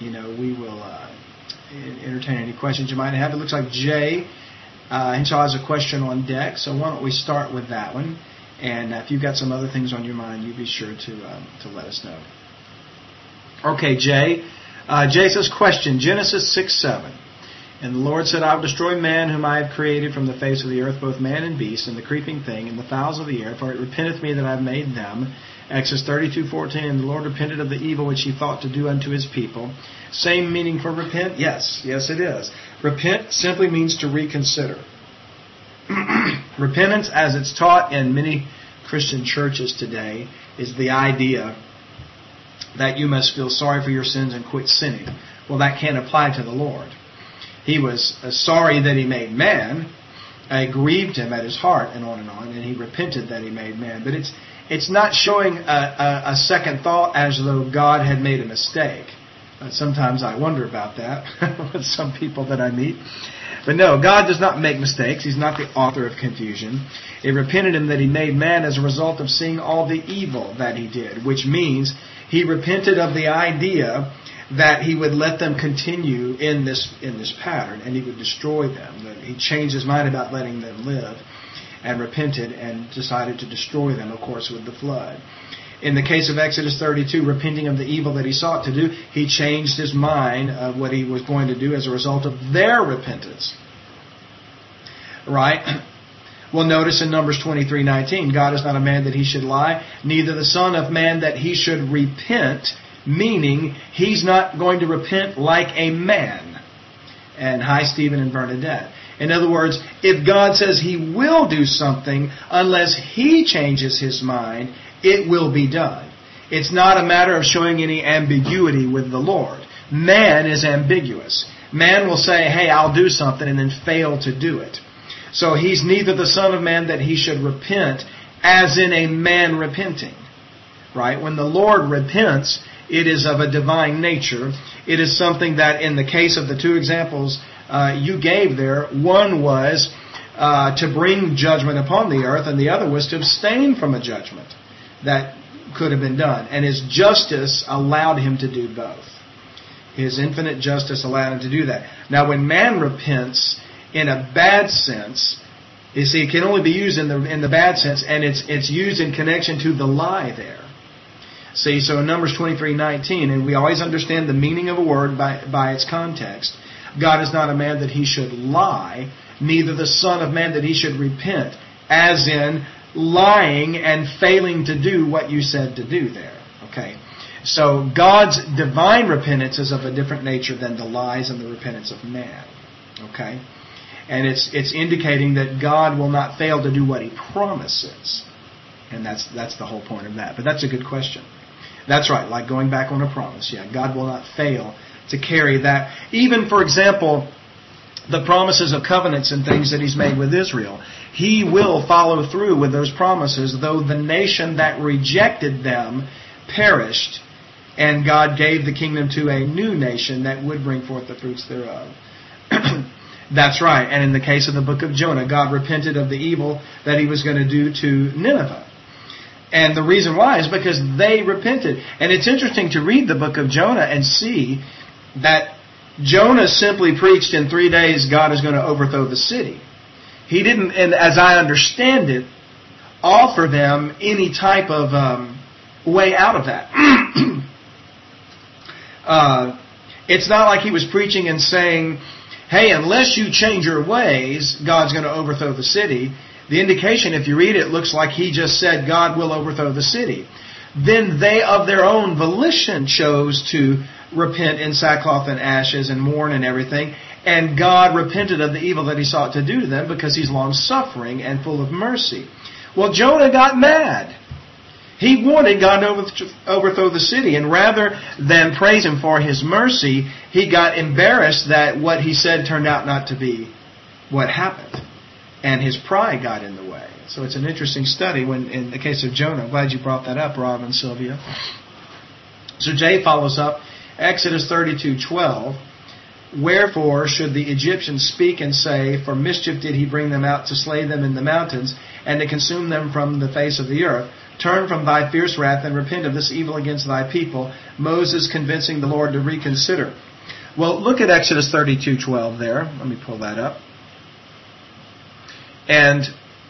we will entertain any questions you might have. It looks like Jay Hinshaw has a question on deck, so why don't we start with that one? And if you've got some other things on your mind, you be sure to let us know. Okay, Jay. Jay says, question, Genesis 6:7. And the Lord said, I will destroy man whom I have created from the face of the earth, both man and beast, and the creeping thing, and the fowls of the air, for it repenteth me that I have made them. Exodus 32:14, and the Lord repented of the evil which he thought to do unto his people. Same meaning for repent? Yes, it is. Repent simply means to reconsider. Repentance, as it's taught in many Christian churches today, is the idea that you must feel sorry for your sins and quit sinning. Well, that can't apply to the Lord. He was sorry that he made man. It grieved him at his heart, and on, and he repented that he made man. But it's not showing a second thought as though God had made a mistake. Sometimes I wonder about that with some people that I meet. But no, God does not make mistakes. He's not the author of confusion. It repented him that he made man as a result of seeing all the evil that he did, which means he repented of the idea that he would let them continue in this pattern and he would destroy them. He changed his mind about letting them live and repented and decided to destroy them, of course, with the flood. In the case of Exodus 32, repenting of the evil that he sought to do, he changed his mind of what he was going to do as a result of their repentance. Right? Well, notice in Numbers 23:19, God is not a man that he should lie, neither the Son of Man that he should repent, meaning he's not going to repent like a man. And hi, Stephen and Bernadette. In other words, if God says he will do something, unless he changes his mind, it will be done. It's not a matter of showing any ambiguity with the Lord. Man is ambiguous. Man will say, hey, I'll do something, and then fail to do it. So he's neither the Son of Man that he should repent, as in a man repenting. Right? When the Lord repents, it is of a divine nature. It is something that, in the case of the two examples you gave there, one was to bring judgment upon the earth, and the other was to abstain from a judgment that could have been done. And his justice allowed him to do both. His infinite justice allowed him to do that. Now, when man repents in a bad sense, you see, it can only be used in the bad sense, and it's used in connection to the lie there. See, so in Numbers 23:19, and we always understand the meaning of a word by its context. God is not a man that he should lie, neither the Son of Man that he should repent, as in lying and failing to do what you said to do there. Okay, so God's divine repentance is of a different nature than the lies and the repentance of man. Okay, and it's indicating that God will not fail to do what he promises, and that's the whole point of that. But that's a good question. That's right, like going back on a promise. Yeah, God will not fail to carry that. Even, for example, the promises of covenants and things that he's made with Israel. He will follow through with those promises, though the nation that rejected them perished, and God gave the kingdom to a new nation that would bring forth the fruits thereof. That's right. And in the case of the book of Jonah, God repented of the evil that he was going to do to Nineveh. And the reason why is because they repented. And it's interesting to read the book of Jonah and see that Jonah simply preached in 3 days God is going to overthrow the city. He didn't, and as I understand it, offer them any type of way out of that. It's not like he was preaching and saying, hey, unless you change your ways, God's going to overthrow the city. The indication, if you read it, looks like he just said God will overthrow the city. Then they, of their own volition, chose to repent in sackcloth and ashes and mourn and everything. And God repented of the evil that he sought to do to them because he's long-suffering and full of mercy. Well, Jonah got mad. He wanted God to overthrow the city. And rather than praise him for his mercy, he got embarrassed that what he said turned out not to be what happened. And his pride got in the way. So it's an interesting study when, in the case of Jonah. I'm glad you brought that up, Rob and Sylvia. So Jay follows up, Exodus 32:12. Wherefore should the Egyptians speak and say, for mischief did he bring them out to slay them in the mountains, and to consume them from the face of the earth? Turn from thy fierce wrath and repent of this evil against thy people. Moses convincing the Lord to reconsider. Well, look at Exodus 32:12 there. Let me pull that up. And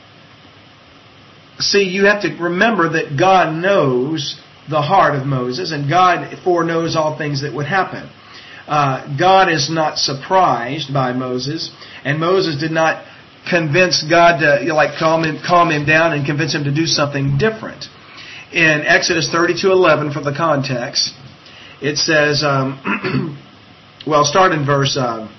see, you have to remember that God knows the heart of Moses, and God foreknows all things that would happen. God is not surprised by Moses, and Moses did not convince God to calm him down and convince him to do something different. In Exodus 32:11, for the context, it says, well, start in verse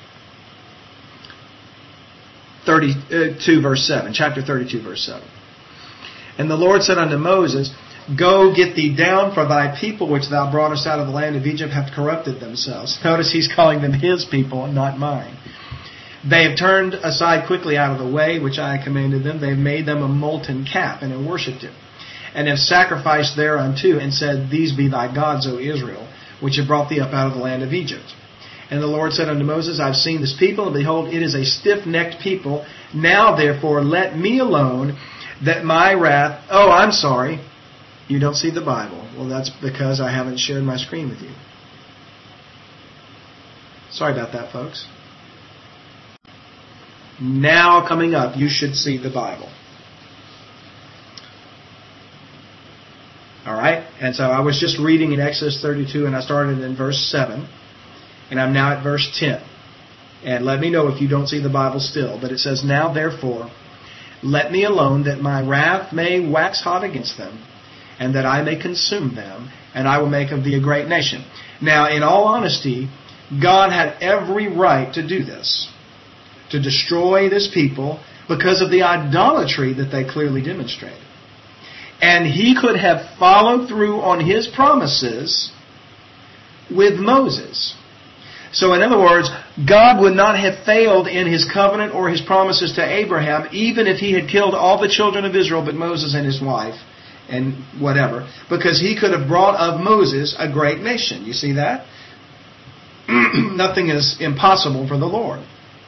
32, verse 7, chapter 32, verse 7. And the Lord said unto Moses, Go, get thee down, for thy people which thou broughtest out of the land of Egypt have corrupted themselves. Notice he's calling them his people, not mine. They have turned aside quickly out of the way which I commanded them. They have made them a molten calf, and have worshipped it, and have sacrificed thereunto, and said, These be thy gods, O Israel, which have brought thee up out of the land of Egypt. And the Lord said unto Moses, I have seen this people, and behold, it is a stiff-necked people. Now therefore let me alone, that my wrath... Oh, I'm sorry. You don't see the Bible. Well, that's because I haven't shared my screen with you. Sorry about that, folks. Now coming up, you should see the Bible. Alright? And so I was just reading in Exodus 32, and I started in verse 7. And I'm now at verse 10. And let me know if you don't see the Bible still. But it says, Now therefore, let me alone, that my wrath may wax hot against them, and that I may consume them, and I will make of thee a great nation. Now, in all honesty, God had every right to do this, to destroy this people, because of the idolatry that they clearly demonstrated. And He could have followed through on His promises with Moses. So in other words, God would not have failed in His covenant or His promises to Abraham, even if He had killed all the children of Israel but Moses and his wife and whatever, because He could have brought of Moses a great nation. You see that? Nothing is impossible for the Lord.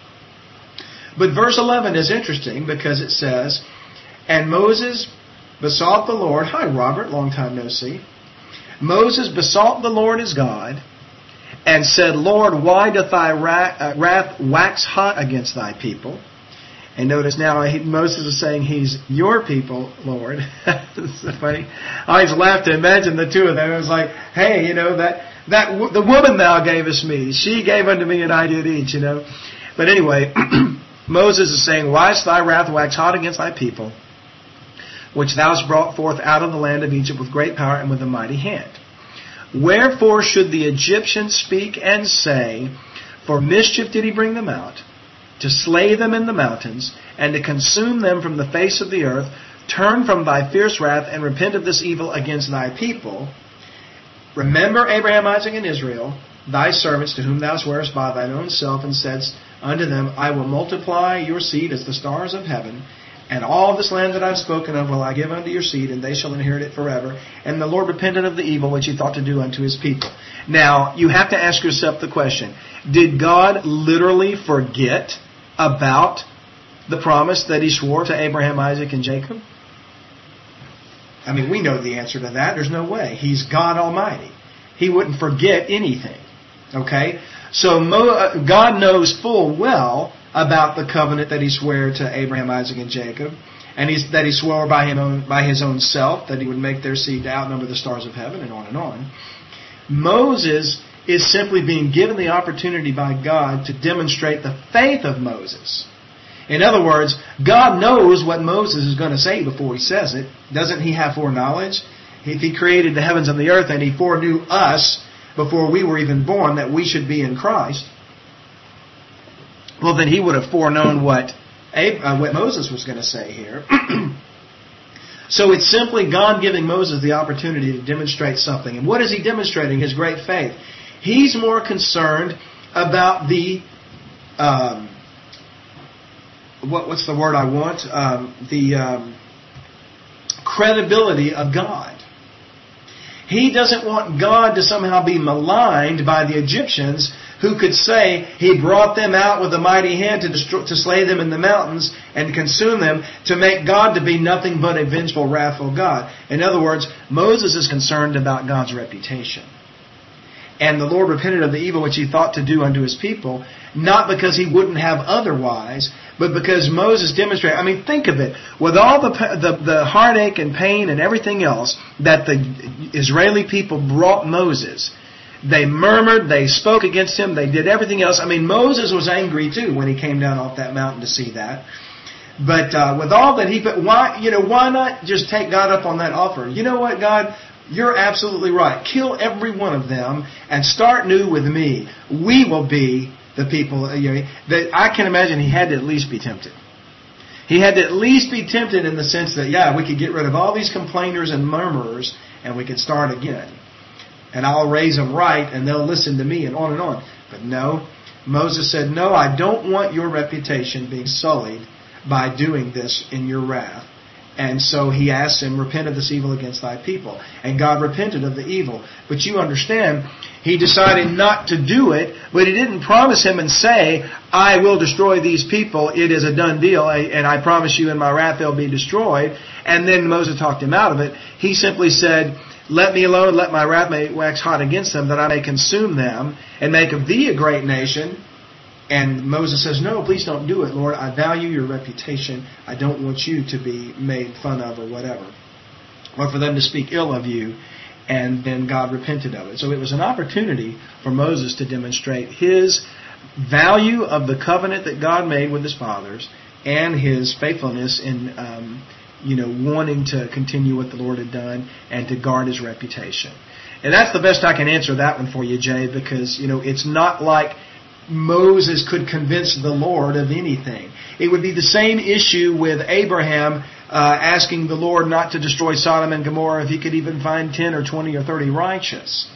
But verse 11 is interesting because it says, And Moses besought the Lord... Hi, Robert, long time no see. Moses besought the Lord his God, and said, Lord, why doth thy wrath wax hot against thy people? And notice now Moses is saying he's your people, Lord. It's so funny. I always laugh to imagine the two of them. It was like, hey, the woman thou gavest me, she gave unto me and I did each, But anyway, Moses is saying, Why does thy wrath wax hot against thy people, which thou hast brought forth out of the land of Egypt with great power and with a mighty hand? Wherefore should the Egyptians speak and say, For mischief did he bring them out, to slay them in the mountains, and to consume them from the face of the earth? Turn from thy fierce wrath, and repent of this evil against thy people. Remember Abraham, Isaac, and Israel, thy servants, to whom thou swarest by thine own self, and saidst unto them, I will multiply your seed as the stars of heaven, and all this land that I have spoken of will I give unto your seed, and they shall inherit it forever. And the Lord repented of the evil which He thought to do unto His people. Now, you have to ask yourself the question, did God literally forget about the promise that He swore to Abraham, Isaac, and Jacob? I mean, we know the answer to that. There's no way. He's God Almighty. He wouldn't forget anything. Okay? So God knows full well about the covenant that He swore to Abraham, Isaac, and Jacob, and that He swore by His own self that He would make their seed to outnumber the stars of heaven, and on and on. Moses is simply being given the opportunity by God to demonstrate the faith of Moses. In other words, God knows what Moses is going to say before he says it. Doesn't He have foreknowledge? If He created the heavens and the earth and He foreknew us before we were even born that we should be in Christ, well, then He would have foreknown what Moses was going to say here. So it's simply God giving Moses the opportunity to demonstrate something. And what is He demonstrating? His great faith. He's more concerned about the, what's the word I want? The credibility of God. He doesn't want God to somehow be maligned by the Egyptians, who could say He brought them out with a mighty hand to slay them in the mountains and consume them, to make God to be nothing but a vengeful, wrathful God. In other words, Moses is concerned about God's reputation. And the Lord repented of the evil which He thought to do unto His people, not because He wouldn't have otherwise, but because Moses demonstrated. I mean, think of it. With all the heartache and pain and everything else that the Israeli people brought Moses, they murmured, they spoke against him, they did everything else. I mean, Moses was angry too when he came down off that mountain to see that. But with all that why not just take God up on that offer? You know what, God? You're absolutely right. Kill every one of them and start new with me. We will be the people. That I can imagine he had to at least be tempted. He had to at least be tempted in the sense that, we could get rid of all these complainers and murmurers and we could start again. And I'll raise them right and they'll listen to me and on and on. But no, Moses said, no, I don't want your reputation being sullied by doing this in your wrath. And so he asked him, repent of this evil against thy people. And God repented of the evil. But you understand, he decided not to do it, but he didn't promise him and say, I will destroy these people. It is a done deal, and I promise you in my wrath they'll be destroyed. And then Moses talked him out of it. He simply said, let me alone, let my wrath may wax hot against them, that I may consume them, and make of thee a great nation. And Moses says, no, please don't do it, Lord. I value your reputation. I don't want you to be made fun of or whatever. Or for them to speak ill of you. And then God repented of it. So it was an opportunity for Moses to demonstrate his value of the covenant that God made with his fathers and his faithfulness in wanting to continue what the Lord had done and to guard his reputation. And that's the best I can answer that one for you, Jay, because, it's not like Moses could convince the Lord of anything. It would be the same issue with Abraham asking the Lord not to destroy Sodom and Gomorrah if he could even find 10 or 20 or 30 righteous.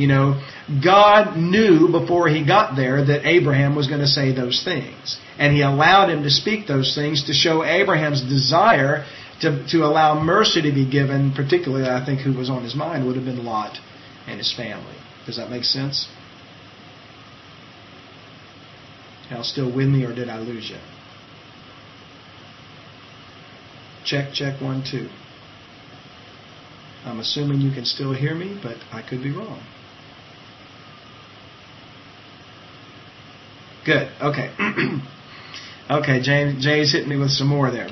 God knew before he got there that Abraham was going to say those things. And he allowed him to speak those things to show Abraham's desire to allow mercy to be given, particularly, I think, who was on his mind would have been Lot and his family. Does that make sense? Y'all still with me, or did I lose you? Check, 1, 2. I'm assuming you can still hear me, but I could be wrong. Good. Okay. Okay, Jay's hitting me with some more there.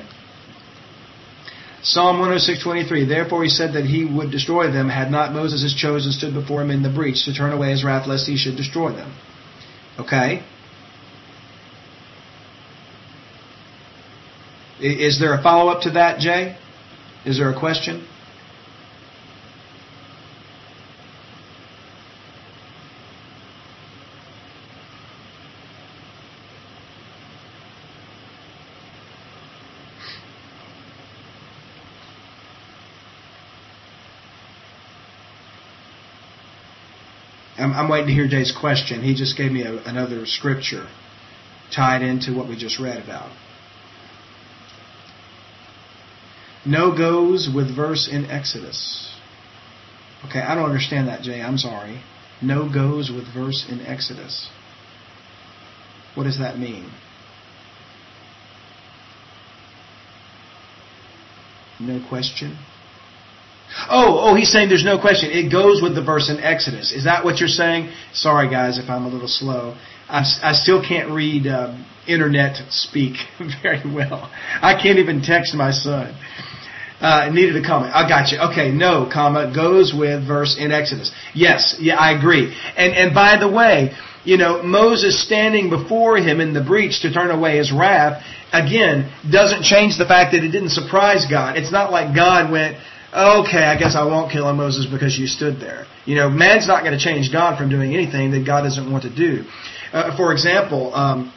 Psalm 106:23. Therefore he said that he would destroy them, had not Moses his chosen stood before him in the breach to turn away his wrath, lest he should destroy them. Okay. Is there a follow-up to that, Jay? Is there a question? I'm waiting to hear Jay's question. He just gave me another scripture tied into what we just read about. No goes with verse in Exodus. Okay, I don't understand that, Jay. I'm sorry. No goes with verse in Exodus. What does that mean? No question? Oh, he's saying there's no question. It goes with the verse in Exodus. Is that what you're saying? Sorry, guys, if I'm a little slow. I still can't read internet speak very well. I can't even text my son. Needed a comment. I got you. Okay, no, comma, goes with verse in Exodus. Yes, I agree. And by the way, Moses standing before him in the breach to turn away his wrath, again, doesn't change the fact that it didn't surprise God. It's not like God went, okay, I guess I won't kill him, Moses, because you stood there. Man's not going to change God from doing anything that God doesn't want to do. For example,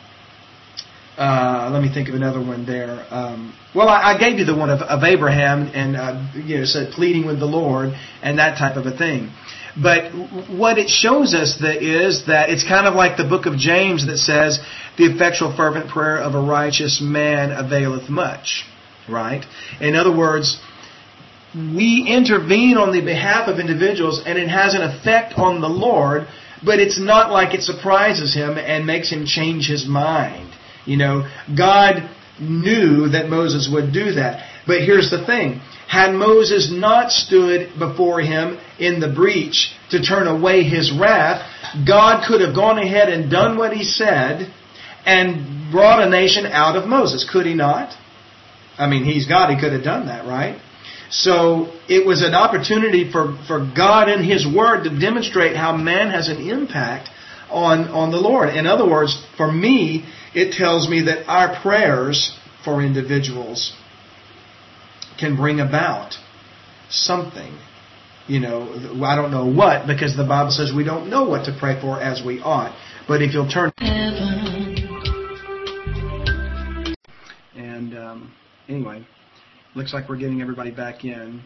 let me think of another one there. I gave you the one of Abraham and said pleading with the Lord and that type of a thing. But what it shows us is that it's kind of like the book of James that says the effectual fervent prayer of a righteous man availeth much. Right? In other words, we intervene on the behalf of individuals and it has an effect on the Lord, but it's not like it surprises Him and makes Him change His mind. God knew that Moses would do that. But here's the thing. Had Moses not stood before Him in the breach to turn away His wrath, God could have gone ahead and done what He said and brought a nation out of Moses. Could He not? I mean, He's God. He could have done that, right? So it was an opportunity for God and His Word to demonstrate how man has an impact on the Lord. In other words, for me, it tells me that our prayers for individuals can bring about something. I don't know what, because the Bible says we don't know what to pray for as we ought. But if you'll turn... And anyway, looks like we're getting everybody back in.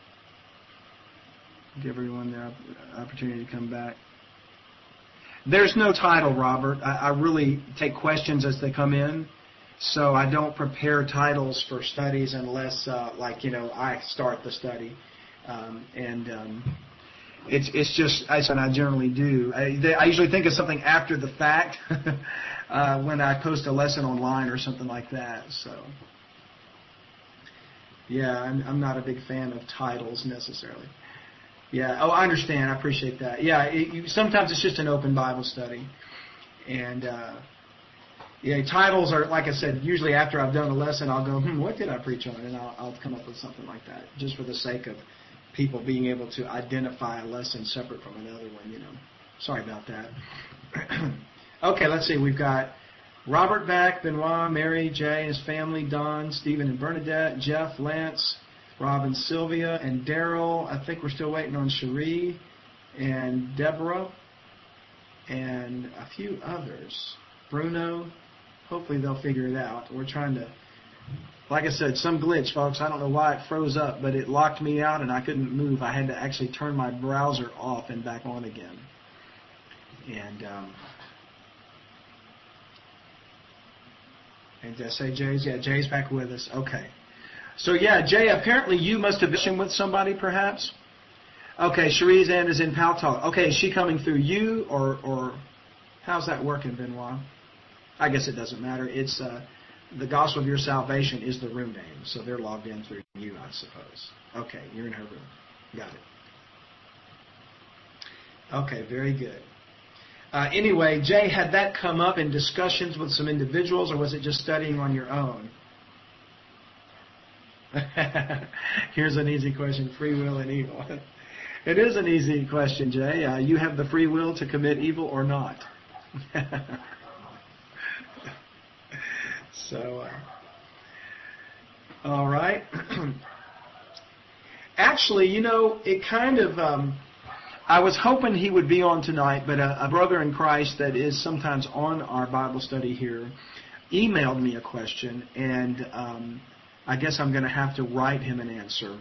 Give everyone the opportunity to come back. There's no title, Robert. I really take questions as they come in. So I don't prepare titles for studies unless, I start the study. It's just, that's what I generally do. I usually think of something after the fact when I post a lesson online or something like that. So, yeah, I'm not a big fan of titles necessarily. Yeah, I understand. I appreciate that. Yeah, sometimes it's just an open Bible study. And, titles are, like I said, usually after I've done a lesson, I'll go, what did I preach on? And I'll come up with something like that, just for the sake of people being able to identify a lesson separate from another one, Sorry about that. Okay, let's see. We've got Robert back, Benoit, Mary, Jay and his family, Don, Stephen and Bernadette, Jeff, Lance, Rob and Sylvia, and Daryl. I think we're still waiting on Cherie and Deborah and a few others. Bruno. Hopefully they'll figure it out. We're trying to, like I said, some glitch, folks. I don't know why it froze up, but it locked me out and I couldn't move. I had to actually turn my browser off and back on again. And did I say Jay's? Yeah, Jay's back with us. Okay. So yeah, Jay, apparently you must have been with somebody perhaps? Okay, Cherie's Ann is in Paltalk. Okay, is she coming through you or how's that working, Benoit? I guess it doesn't matter. It's the Gospel of Your Salvation is the room name, so they're logged in through you, I suppose. Okay, you're in her room. Got it. Okay, very good. Anyway, Jay, had that come up in discussions with some individuals, or was it just studying on your own? Here's an easy question, free will and evil. It is an easy question, Jay. You have the free will to commit evil or not. So, all right. Actually, it kind of, I was hoping he would be on tonight, but a brother in Christ that is sometimes on our Bible study here emailed me a question, and I guess I'm going to have to write him an answer.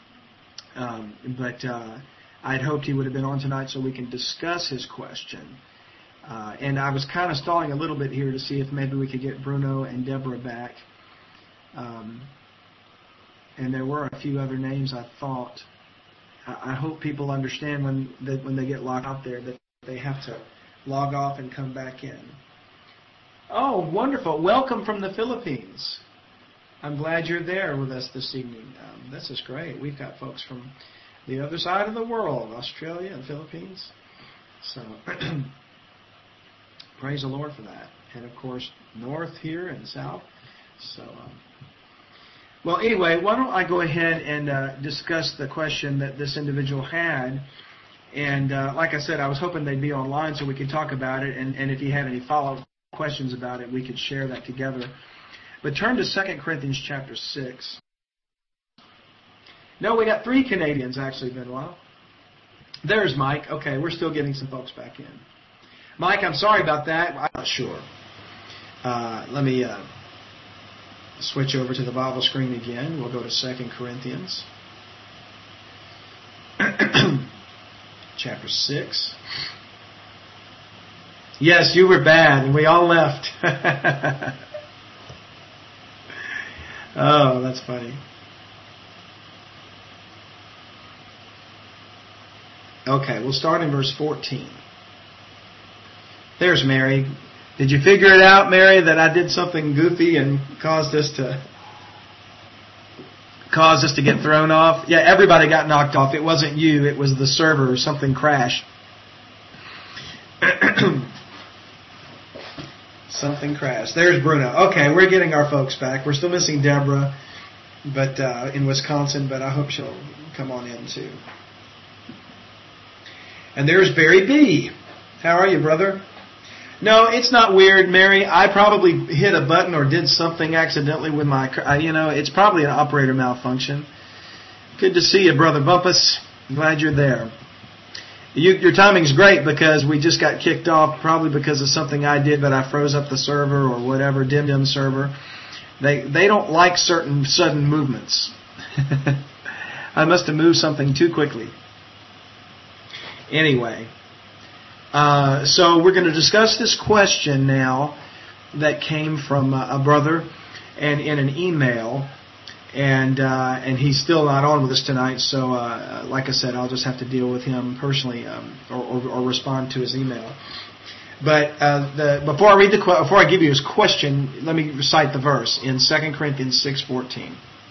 But I'd hoped he would have been on tonight so we can discuss his question. And I was kind of stalling a little bit here to see if maybe we could get Bruno and Deborah back. And there were a few other names I thought. I hope people understand when they get locked out there that they have to log off and come back in. Oh, wonderful. Welcome from the Philippines. I'm glad you're there with us this evening. This is great. We've got folks from the other side of the world, Australia and Philippines. So... praise the Lord for that. And, of course, north here and south. So, well, anyway, why don't I go ahead and discuss the question that this individual had. And like I said, I was hoping they'd be online so we could talk about it. And if you had any follow-up questions about it, we could share that together. But turn to 2 Corinthians chapter 6. No, we got 3 Canadians, actually, Benoit. There's Mike. Okay, we're still getting some folks back in. Mike, I'm sorry about that. I'm not sure. Let me switch over to the Bible screen again. We'll go to 2 Corinthians. Chapter 6. Yes, you were bad, and we all left. Oh, that's funny. Okay, we'll start in verse 14. There's Mary. Did you figure it out, Mary, that I did something goofy and caused us to get thrown off? Yeah, everybody got knocked off. It wasn't you. It was the server. Something crashed. Something crashed. There's Bruno. Okay, we're getting our folks back. We're still missing Deborah, but in Wisconsin, but I hope she'll come on in too. And there's Barry B. How are you, brother? No, it's not weird, Mary. I probably hit a button or did something accidentally with my... it's probably an operator malfunction. Good to see you, Brother Bumpus. Glad you're there. Your timing's great because we just got kicked off probably because of something I did, but I froze up the server or whatever, dim server. They don't like certain sudden movements. I must have moved something too quickly. Anyway... So we're going to discuss this question now that came from a brother and in an email, and he's still not on with us tonight. So, like I said, I'll just have to deal with him personally or respond to his email. But before I give you his question, let me recite the verse in 2 Corinthians 6:14.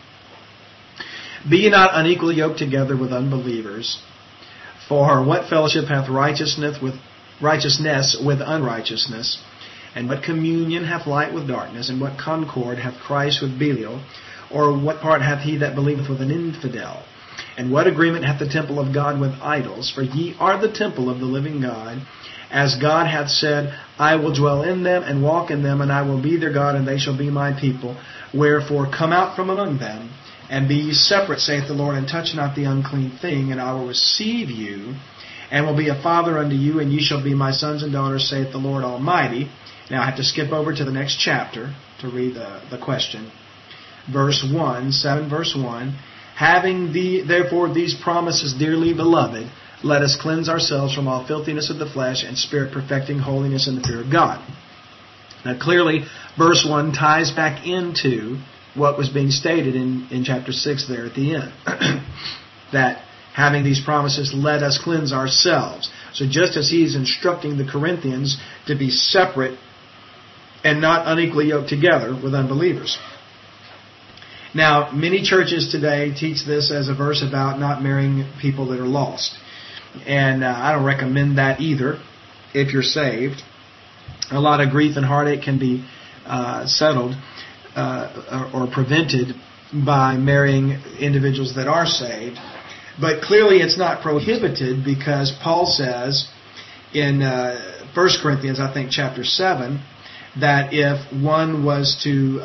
Be ye not unequally yoked together with unbelievers. For what fellowship hath righteousness with unrighteousness? And what communion hath light with darkness? And what concord hath Christ with Belial? Or what part hath he that believeth with an infidel? And what agreement hath the temple of God with idols? For ye are the temple of the living God. As God hath said, I will dwell in them and walk in them, and I will be their God, and they shall be my people. Wherefore come out from among them, and be ye separate, saith the Lord, and touch not the unclean thing, and I will receive you, and will be a father unto you, and ye shall be my sons and daughters, saith the Lord Almighty. Now I have to skip over to the next chapter to read the question. Verse 1, 7 verse 1, having therefore these promises, dearly beloved, let us cleanse ourselves from all filthiness of the flesh and spirit, perfecting holiness in the fear of God. Now clearly, verse 1 ties back into what was being stated in chapter 6 there at the end. That having these promises, let us cleanse ourselves. So just as he's instructing the Corinthians to be separate and not unequally yoked together with unbelievers. Now, many churches today teach this as a verse about not marrying people that are lost. And I don't recommend that either if you're saved. A lot of grief and heartache can be settled or prevented by marrying individuals that are saved. But clearly it's not prohibited because Paul says in 1 Corinthians, I think chapter 7, that if one was to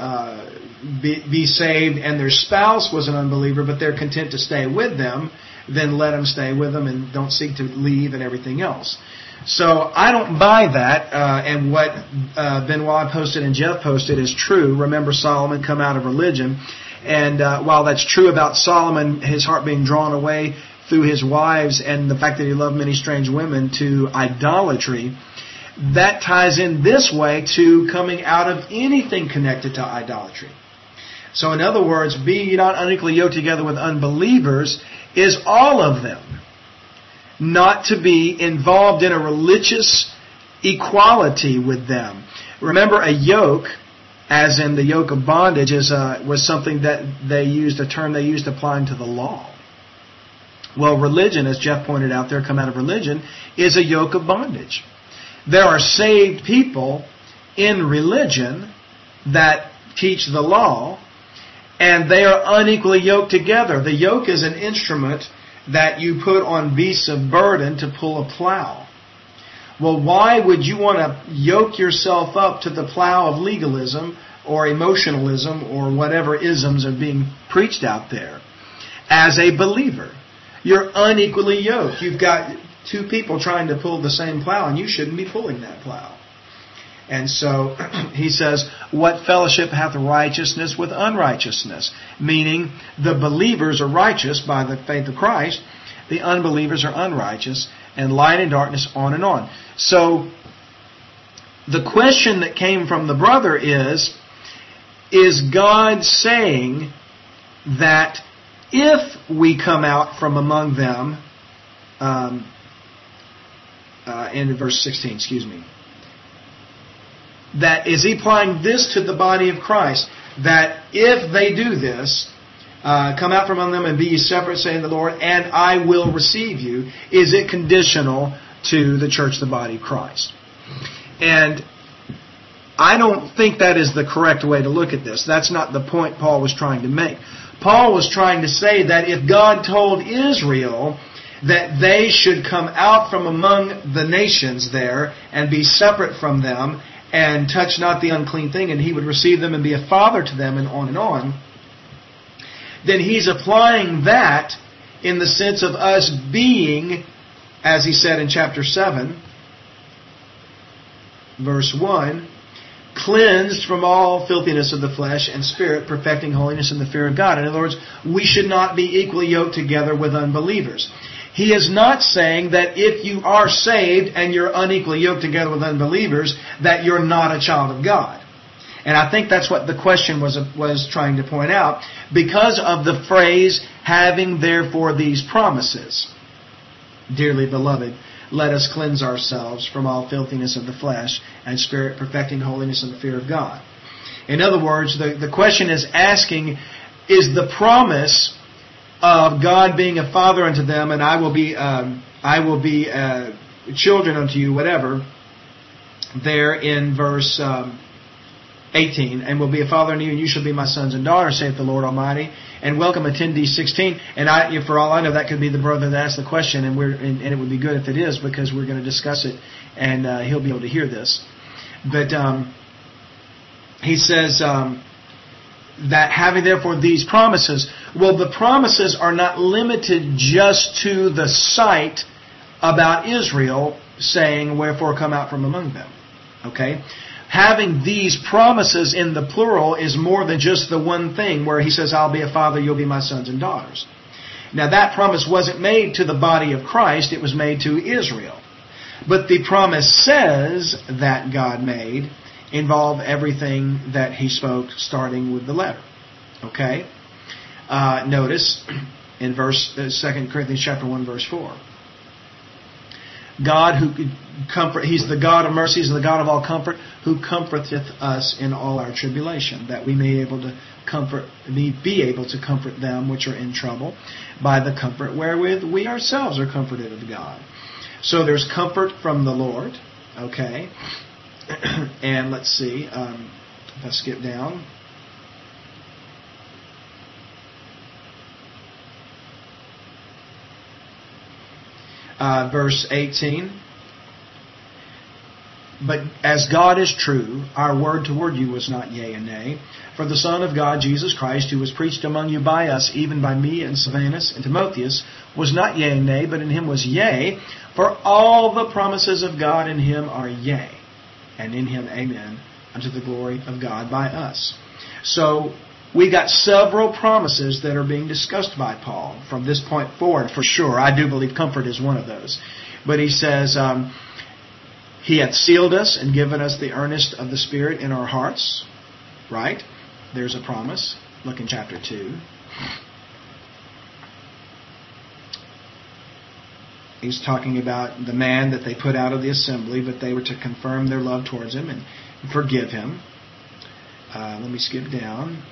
be saved and their spouse was an unbeliever but they're content to stay with them, then let them stay with them and don't seek to leave and everything else. So I don't buy that, and what Benoit posted and Jeff posted is true. Remember Solomon come out of religion, and while that's true about Solomon, his heart being drawn away through his wives and the fact that he loved many strange women to idolatry, that ties in this way to coming out of anything connected to idolatry. So in other words, be ye not unequally yoked together with unbelievers is all of them. Not to be involved in a religious equality with them. Remember, a yoke, as in the yoke of bondage, was something that a term they used applying to the law. Well, religion, as Jeff pointed out there, come out of religion, is a yoke of bondage. There are saved people in religion that teach the law, and they are unequally yoked together. The yoke is an instrument that you put on beasts of burden to pull a plow. Well, why would you want to yoke yourself up to the plow of legalism or emotionalism or whatever isms are being preached out there? As a believer, you're unequally yoked. You've got two people trying to pull the same plow, and you shouldn't be pulling that plow. And so he says, what fellowship hath righteousness with unrighteousness? Meaning the believers are righteous by the faith of Christ. The unbelievers are unrighteous, and light and darkness, on and on. So the question that came from the brother is God saying that if we come out from among them, in verse 16, That is he applying this to the body of Christ? That if they do this, come out from among them and be ye separate, saying the Lord, and I will receive you. Is it conditional to the church, the body of Christ? And I don't think that is the correct way to look at this. That's not the point Paul was trying to make. Paul was trying to say that if God told Israel that they should come out from among the nations there and be separate from them and touch not the unclean thing, and he would receive them and be a father to them, and on, then he's applying that in the sense of us being, as he said in chapter 7, verse 1, cleansed from all filthiness of the flesh and spirit, perfecting holiness in the fear of God. In other words, we should not be equally yoked together with unbelievers. He is not saying that if you are saved and you're unequally yoked together with unbelievers, that you're not a child of God. And I think that's what the question was trying to point out, because of the phrase, having therefore these promises. Dearly beloved, let us cleanse ourselves from all filthiness of the flesh and spirit, perfecting holiness in the fear of God. In other words, the question is asking, is the promise of God being a father unto them, and I will be children unto you, whatever, there in verse 18, and will be a father unto you, and you shall be my sons and daughters, saith the Lord Almighty. And welcome attendee 16. And for all I know, that could be the brother that asked the question, and it would be good if it is, because we're going to discuss it, and he'll be able to hear this. But he says that having therefore these promises, well, the promises are not limited just to the sight about Israel saying, wherefore come out from among them. Okay? Having these promises in the plural is more than just the one thing where he says, I'll be a father, you'll be my sons and daughters. Now that promise wasn't made to the body of Christ, it was made to Israel. But the promises that God made involve everything that he spoke starting with the letter. Okay? Notice in 2 Corinthians chapter 1, verse 4. God who comfort, he's the God of mercies and the God of all comfort, who comforteth us in all our tribulation, that we may be able to comfort them which are in trouble by the comfort wherewith we ourselves are comforted of God. So there's comfort from the Lord. Okay. And let's see, if I skip down. Verse 18. But as God is true, our word toward you was not yea and nay. For the Son of God, Jesus Christ, who was preached among you by us, even by me and Silvanus and Timotheus, was not yea and nay, but in him was yea. For all the promises of God in him are yea, and in him amen, unto the glory of God by us. So we got several promises that are being discussed by Paul from this point forward, for sure. I do believe comfort is one of those. But he says, he hath sealed us and given us the earnest of the Spirit in our hearts. Right? There's a promise. Look in chapter 2. He's talking about the man that they put out of the assembly, but they were to confirm their love towards him and forgive him. Let me skip down.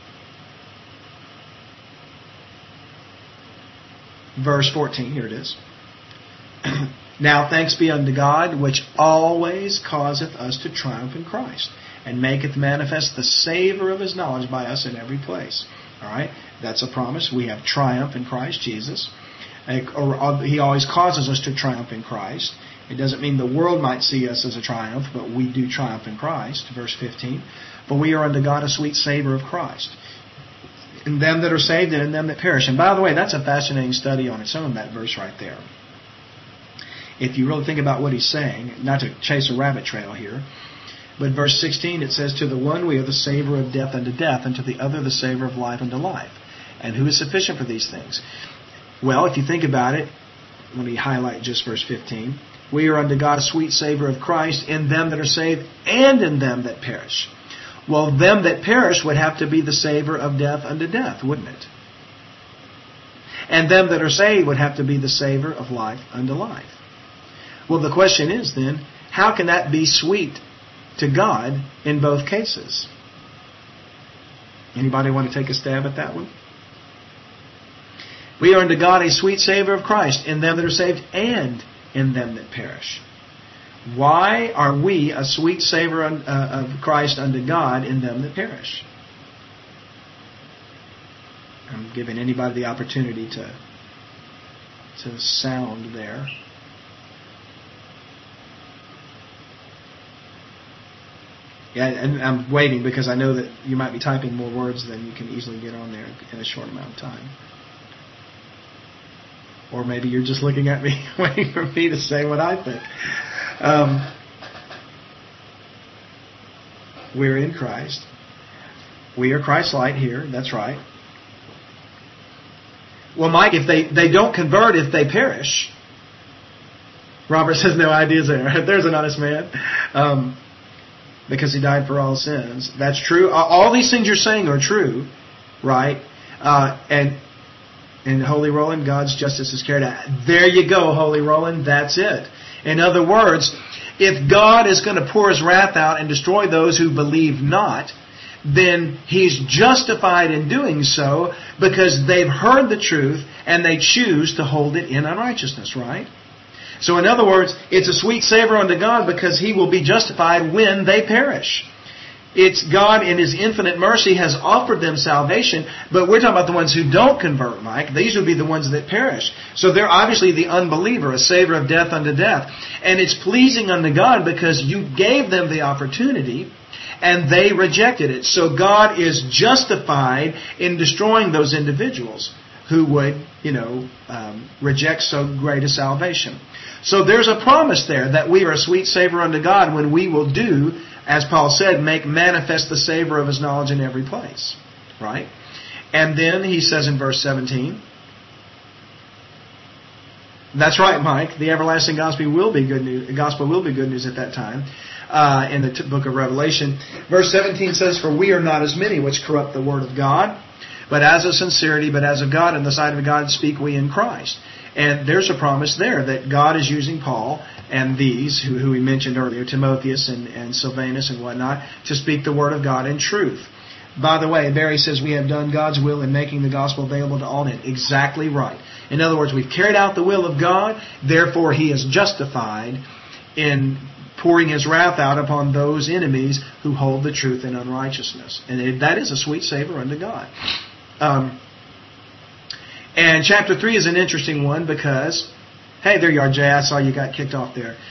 Verse 14, here it is. Now thanks be unto God, which always causeth us to triumph in Christ, and maketh manifest the savour of his knowledge by us in every place. All right? That's a promise. We have triumph in Christ Jesus. He always causes us to triumph in Christ. It doesn't mean the world might see us as a triumph, but we do triumph in Christ. Verse 15. For we are unto God a sweet savour of Christ, in them that are saved and in them that perish. And by the way, that's a fascinating study on its own, that verse right there. If you really think about what he's saying, not to chase a rabbit trail here, but verse 16, it says, to the one we are the savour of death unto death, and to the other the savour of life unto life. And who is sufficient for these things? Well, if you think about it, let me highlight just verse 15. We are unto God a sweet savour of Christ in them that are saved and in them that perish. Well, them that perish would have to be the savour of death unto death, wouldn't it? And them that are saved would have to be the savour of life unto life. Well, the question is then, how can that be sweet to God in both cases? Anybody want to take a stab at that one? We are unto God a sweet savor of Christ in them that are saved and in them that perish. Why are we a sweet savor of Christ unto God in them that perish? I'm giving anybody the opportunity to sound there. Yeah, and I'm waiting because I know that you might be typing more words than you can easily get on there in a short amount of time. Or maybe you're just looking at me waiting for me to say what I think. We're in Christ. We are Christ-like here. That's right. Well, Mike, if they don't convert, if they perish. Robert says no ideas there. There's an honest man. Because he died for all sins. That's true. All these things you're saying are true, right? And Holy Roland, God's justice is carried out. There you go, Holy Roland. That's it. In other words, if God is going to pour His wrath out and destroy those who believe not, then He's justified in doing so because they've heard the truth and they choose to hold it in unrighteousness, right? So in other words, it's a sweet savor unto God because He will be justified when they perish. It's God in His infinite mercy has offered them salvation, but we're talking about the ones who don't convert, Mike. These would be the ones that perish. So they're obviously the unbeliever, a savor of death unto death. And it's pleasing unto God because you gave them the opportunity and they rejected it. So God is justified in destroying those individuals who would, reject so great a salvation. So there's a promise there that we are a sweet savor unto God when we will do, as Paul said, make manifest the savor of His knowledge in every place. Right? And then he says in verse 17, that's right, Mike, the everlasting gospel will be good news. The gospel will be good news at that time in the book of Revelation. Verse 17 says, for we are not as many which corrupt the word of God, but as of sincerity, but as of God, in the sight of God speak we in Christ. And there's a promise there that God is using Paul and these, who we mentioned earlier, Timotheus and Silvanus and whatnot, to speak the word of God in truth. By the way, Barry says we have done God's will in making the gospel available to all men. Exactly right. In other words, we've carried out the will of God, therefore He is justified in pouring His wrath out upon those enemies who hold the truth in unrighteousness. And that is a sweet savor unto God. And chapter 3 is an interesting one because, hey, there you are, Jay. I saw you got kicked off there.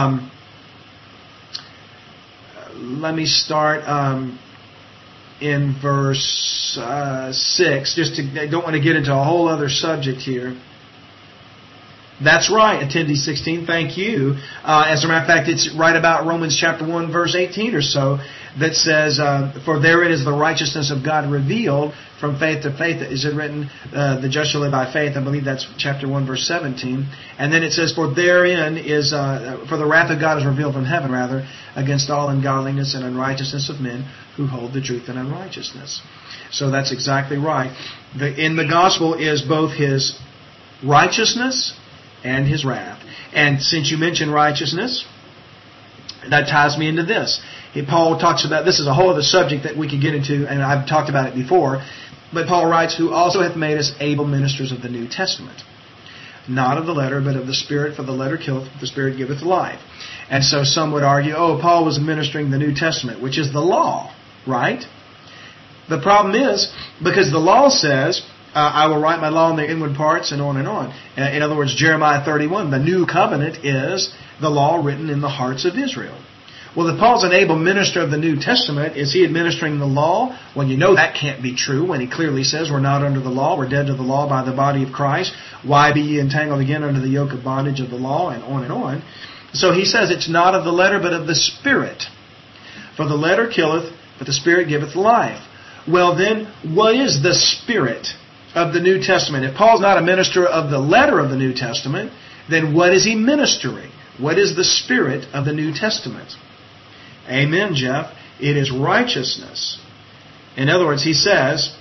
Let me start in verse 6. I don't want to get into a whole other subject here. That's right, Attendee 16, thank you. As a matter of fact, it's right about Romans chapter 1, verse 18 or so, that says, for therein is the righteousness of God revealed from faith to faith. Is it written, the just shall live by faith? I believe that's chapter 1, verse 17. And then it says, for therein is, for the wrath of God is revealed from heaven, rather, against all ungodliness and unrighteousness of men who hold the truth in unrighteousness. So that's exactly right. In the gospel is both His righteousness and His wrath. And since you mentioned righteousness, that ties me into this. Paul talks about, this is a whole other subject that we could get into, and I've talked about it before, but Paul writes, who also hath made us able ministers of the New Testament. Not of the letter, but of the Spirit, for the letter killeth, the Spirit giveth life. And so some would argue, Paul was administering the New Testament, which is the law, right? The problem is, because the law says, I will write my law in their inward parts, and on and on. In other words, Jeremiah 31, the new covenant is the law written in the hearts of Israel. Well, if Paul's an able minister of the New Testament, is he administering the law? Well, you know that can't be true when he clearly says we're not under the law, we're dead to the law by the body of Christ. Why be ye entangled again under the yoke of bondage of the law, and on and on. So he says it's not of the letter, but of the Spirit. For the letter killeth, but the Spirit giveth life. Well then, what is the Spirit of the New Testament? If Paul's not a minister of the letter of the New Testament, then what is he ministering? What is the Spirit of the New Testament? Amen, Jeff. It is righteousness. In other words, he says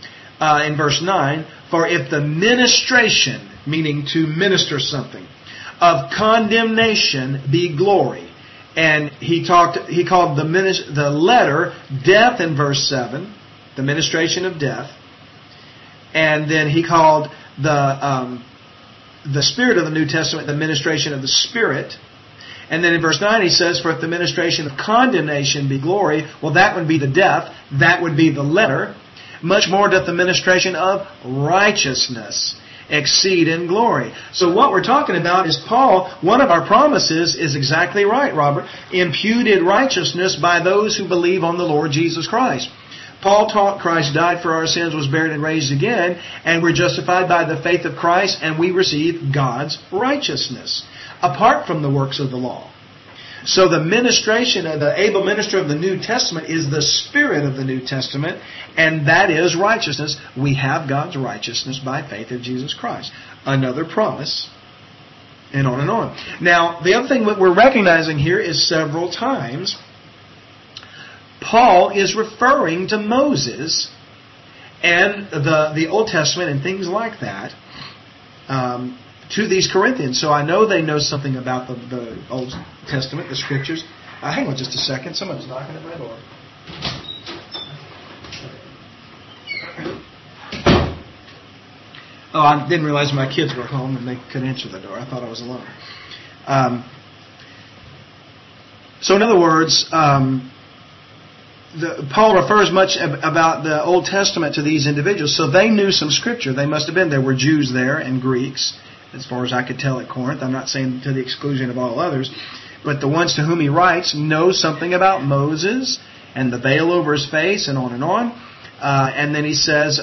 in verse 9, for if the ministration, meaning to minister something, of condemnation be glory. And he called the letter death in verse 7, the ministration of death. And then he called the spirit of the New Testament the ministration of the Spirit. And then in verse 9 he says, for if the ministration of condemnation be glory, well, that would be the death, that would be the letter. Much more doth the ministration of righteousness exceed in glory. So what we're talking about is Paul, one of our promises is exactly right, Robert. Imputed righteousness by those who believe on the Lord Jesus Christ. Paul taught Christ died for our sins, was buried and raised again, and we're justified by the faith of Christ, and we receive God's righteousness, apart from the works of the law. So the ministration of the able minister of the New Testament is the Spirit of the New Testament, and that is righteousness. We have God's righteousness by faith in Jesus Christ. Another promise, and on and on. Now, the other thing that we're recognizing here is several times Paul is referring to Moses and the Old Testament and things like that to these Corinthians. So I know they know something about the Old Testament, the Scriptures. Hang on just a second. Someone's knocking at my door. Oh, I didn't realize my kids were home and they could answer the door. I thought I was alone. So in other words, Paul refers much about the Old Testament to these individuals. So they knew some Scripture. They must have been. There were Jews there and Greeks, as far as I could tell at Corinth. I'm not saying to the exclusion of all others. But the ones to whom he writes know something about Moses and the veil over his face and on and on. And then he says,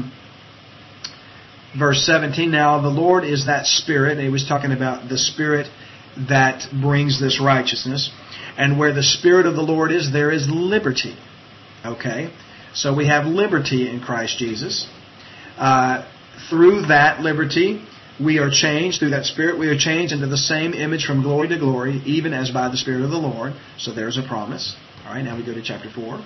verse 17, now the Lord is that Spirit. And he was talking about the Spirit that brings this righteousness. And where the Spirit of the Lord is, there is liberty. Okay? So we have liberty in Christ Jesus. Through that liberty, we are changed, through that Spirit, we are changed into the same image from glory to glory, even as by the Spirit of the Lord. So there's a promise. All right, now we go to chapter 4.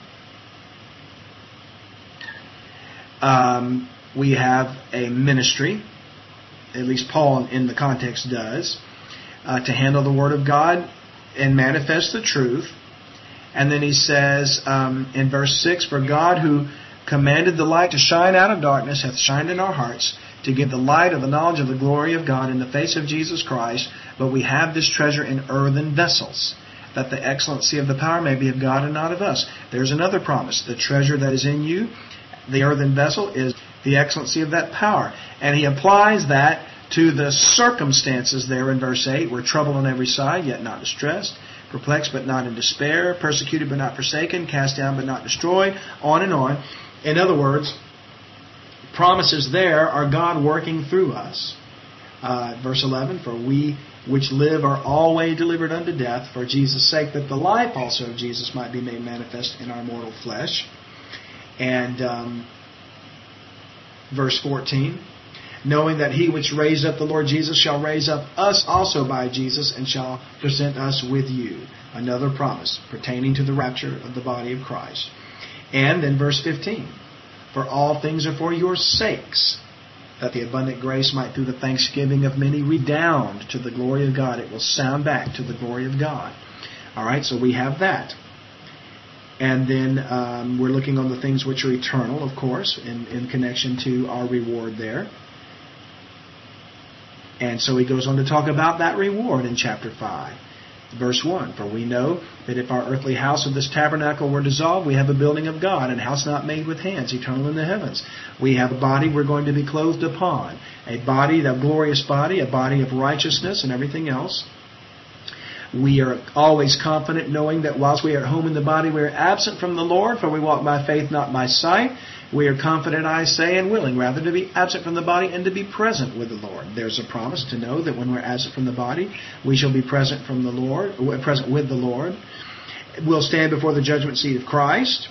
We have a ministry, at least Paul in the context does, to handle the Word of God and manifest the truth. And then he says in verse 6, for God who commanded the light to shine out of darkness hath shined in our hearts, to give the light of the knowledge of the glory of God in the face of Jesus Christ. But we have this treasure in earthen vessels, that the excellency of the power may be of God and not of us. There's another promise. The treasure that is in you, the earthen vessel, is the excellency of that power. And he applies that to the circumstances there in verse 8. We're troubled on every side, yet not distressed. Perplexed, but not in despair. Persecuted, but not forsaken. Cast down, but not destroyed. On and on. In other words, promises there are God working through us. Verse 11, for we which live are always delivered unto death for Jesus' sake, that the life also of Jesus might be made manifest in our mortal flesh. And verse 14, knowing that he which raised up the Lord Jesus shall raise up us also by Jesus, and shall present us with you. Another promise pertaining to the rapture of the body of Christ. And then verse 15, for all things are for your sakes, that the abundant grace might through the thanksgiving of many redound to the glory of God. It will sound back to the glory of God. All right, so we have that. And then we're looking on the things which are eternal, of course, in connection to our reward there. And so he goes on to talk about that reward in chapter 5. Verse 1, for we know that if our earthly house of this tabernacle were dissolved, we have a building of God, and a house not made with hands, eternal in the heavens. We have a body we're going to be clothed upon. A body, a glorious body, a body of righteousness and everything else. We are always confident knowing that whilst we are at home in the body, we are absent from the Lord, for we walk by faith, not by sight. We are confident, I say, and willing rather to be absent from the body and to be present with the Lord. There's a promise to know that when we're absent from the body, we shall be present from the Lord, present with the Lord. We'll stand before the judgment seat of Christ.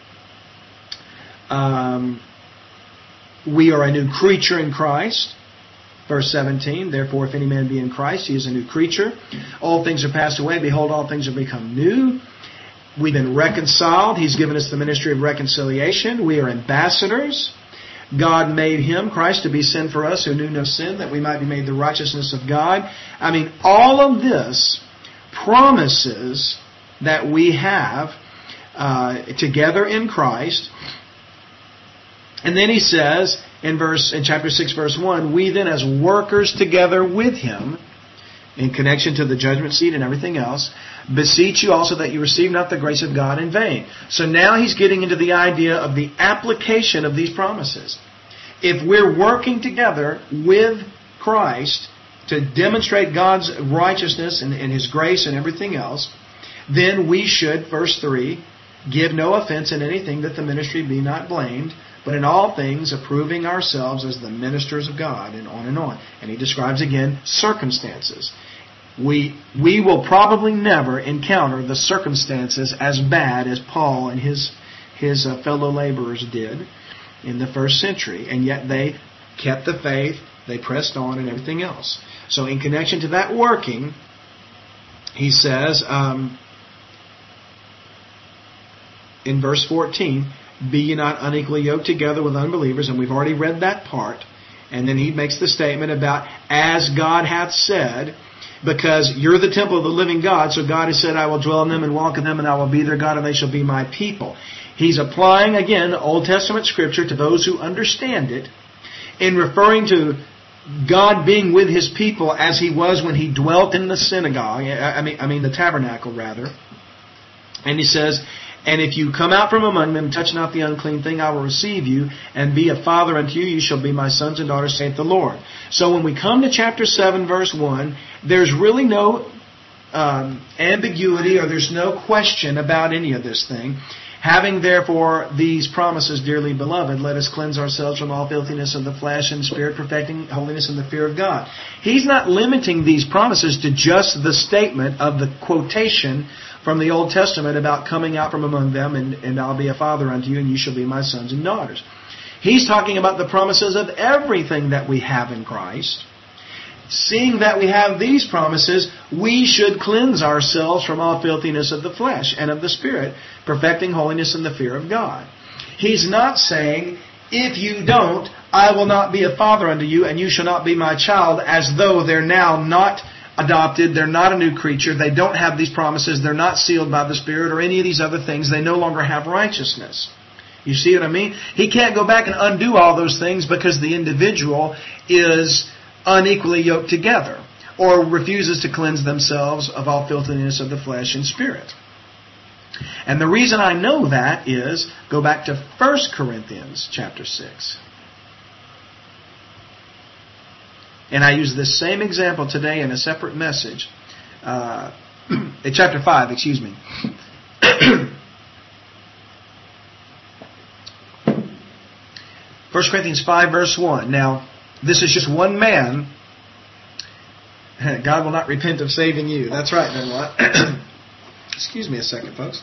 We are a new creature in Christ. Verse 17, therefore if any man be in Christ, he is a new creature. All things are passed away. Behold, all things have become new. We've been reconciled. He's given us the ministry of reconciliation. We are ambassadors. God made Him, Christ, to be sin for us who knew no sin, that we might be made the righteousness of God. I mean, all of this promises that we have together in Christ. And then he says in chapter 6, verse 1, we then as workers together with Him, in connection to the judgment seat and everything else, beseech you also that you receive not the grace of God in vain. So now he's getting into the idea of the application of these promises. If we're working together with Christ to demonstrate God's righteousness and His grace and everything else, then we should, verse 3, give no offense in anything that the ministry be not blamed, but in all things approving ourselves as the ministers of God, and on and on. And he describes again circumstances. We will probably never encounter the circumstances as bad as Paul and his fellow laborers did in the first century, and yet they kept the faith, they pressed on, and everything else. So in connection to that working, he says in verse 14, be ye not unequally yoked together with unbelievers, and we've already read that part. And then he makes the statement about, as God hath said, because you're the temple of the living God, so God has said, I will dwell in them and walk in them, and I will be their God, and they shall be my people. He's applying, again, Old Testament Scripture to those who understand it, in referring to God being with His people as He was when He dwelt in the synagogue, I mean the tabernacle, rather. And he says, and if you come out from among them, touch not the unclean thing, I will receive you, and be a father unto you. You shall be my sons and daughters, saith the Lord. So when we come to chapter 7, verse 1, there's really no ambiguity, or there's no question about any of this thing. Having therefore these promises, dearly beloved, let us cleanse ourselves from all filthiness of the flesh and spirit, perfecting holiness in the fear of God. He's not limiting these promises to just the statement of the quotation from the Old Testament about coming out from among them, and I'll be a father unto you, and you shall be my sons and daughters. He's talking about the promises of everything that we have in Christ. Seeing that we have these promises, we should cleanse ourselves from all filthiness of the flesh and of the spirit, perfecting holiness in the fear of God. He's not saying, if you don't, I will not be a father unto you, and you shall not be my child, as though they're now not adopted, they're not a new creature, they don't have these promises, they're not sealed by the Spirit or any of these other things, they no longer have righteousness. You see what I mean? He can't go back and undo all those things because the individual is unequally yoked together or refuses to cleanse themselves of all filthiness of the flesh and spirit. And the reason I know that is, go back to 1 Corinthians chapter 6. And I use this same example today in a separate message. In chapter 5, excuse me. 1 Corinthians 5, verse 1. Now, this is just one man. God will not repent of saving you. That's right, then what? Excuse me a second, folks.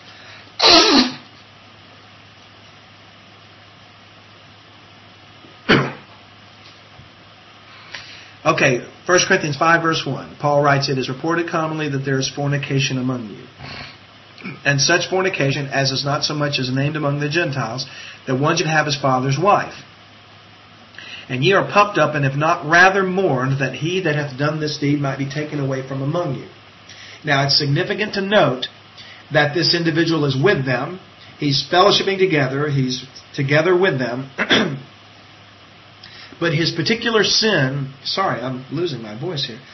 Okay, 1 Corinthians 5, verse 1. Paul writes, it is reported commonly that there is fornication among you. And such fornication as is not so much as named among the Gentiles, that one should have his father's wife. And ye are puffed up, and have not rather mourned, that he that hath done this deed might be taken away from among you. Now, it's significant to note that this individual is with them. He's fellowshipping together. He's together with them. But his particular sin... Sorry, I'm losing my voice here.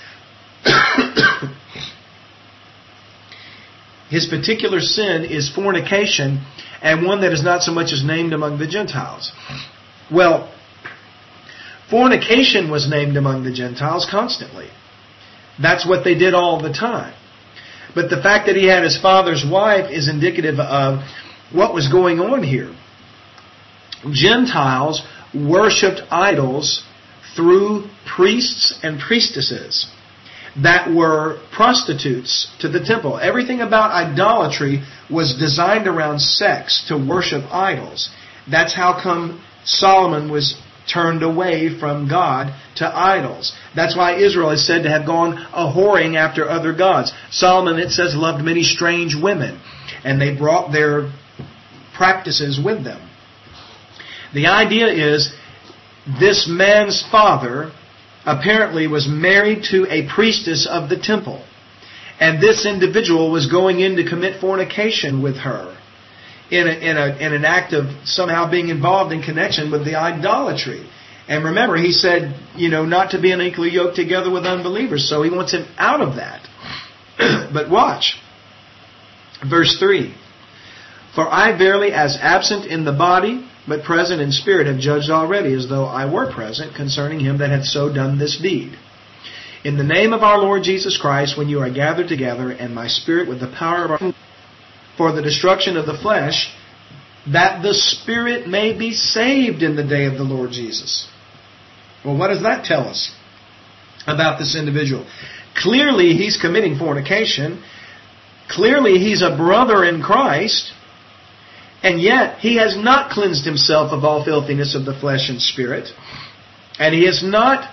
His particular sin is fornication, and one that is not so much as named among the Gentiles. Well, fornication was named among the Gentiles constantly. That's what they did all the time. But the fact that he had his father's wife is indicative of what was going on here. Gentiles worshipped idols through priests and priestesses that were prostitutes to the temple. Everything about idolatry was designed around sex, to worship idols. That's how come Solomon was turned away from God to idols. That's why Israel is said to have gone a-whoring after other gods. Solomon, it says, loved many strange women, and they brought their practices with them. The idea is, this man's father apparently was married to a priestess of the temple. And this individual was going in to commit fornication with her in an act of somehow being involved in connection with the idolatry. And remember, he said, not to be unequally yoked together with unbelievers. So he wants him out of that. But watch. Verse 3. For I verily, as absent in the body, but present in spirit, have judged already, as though I were present, concerning him that hath so done this deed. In the name of our Lord Jesus Christ, when you are gathered together, and my spirit with the power of our for the destruction of the flesh, that the spirit may be saved in the day of the Lord Jesus. Well, what does that tell us about this individual? Clearly, he's committing fornication. Clearly, he's a brother in Christ. And yet, he has not cleansed himself of all filthiness of the flesh and spirit. And he has not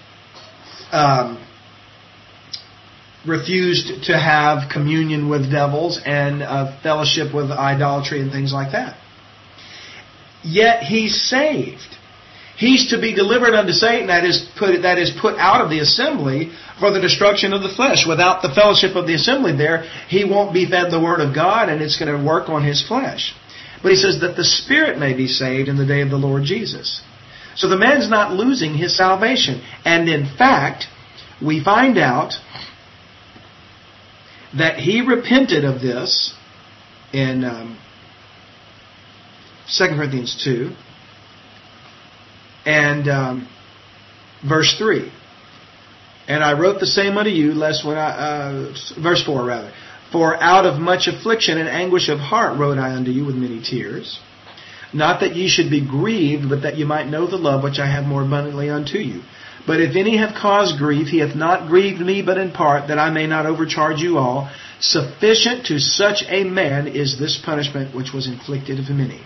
refused to have communion with devils and fellowship with idolatry and things like that. Yet he's saved. He's to be delivered unto Satan, that is put out of the assembly for the destruction of the flesh. Without the fellowship of the assembly there, he won't be fed the Word of God, and it's going to work on his flesh. But he says that the spirit may be saved in the day of the Lord Jesus. So the man's not losing his salvation. And in fact, we find out that he repented of this in 2 Corinthians 2 and verse 3. And I wrote the same unto you, lest when verse 4 rather. For out of much affliction and anguish of heart wrote I unto you with many tears. Not that ye should be grieved, but that ye might know the love which I have more abundantly unto you. But if any have caused grief, he hath not grieved me, but in part, that I may not overcharge you all. Sufficient to such a man is this punishment which was inflicted of many.